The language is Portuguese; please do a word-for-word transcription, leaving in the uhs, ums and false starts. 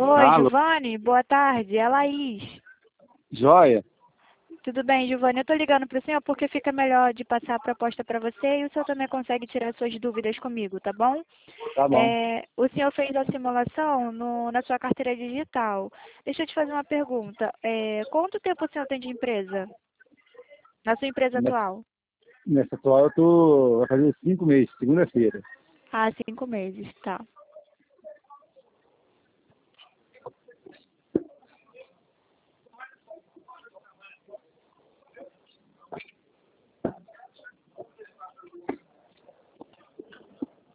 Oi, Alô, Giovanni, boa tarde, é a Laís. joia? Tudo bem, Giovanni? Eu estou ligando para o senhor porque fica melhor de passar a proposta para você e o senhor também consegue tirar suas dúvidas comigo, tá bom? Tá bom. É, o senhor fez a simulação no- na sua carteira digital. Deixa eu te fazer uma pergunta. É, quanto tempo o senhor tem de empresa? Na sua empresa Nessa, atual? nessa atual eu tô vai fazer cinco meses, segunda-feira. Ah, cinco meses, tá.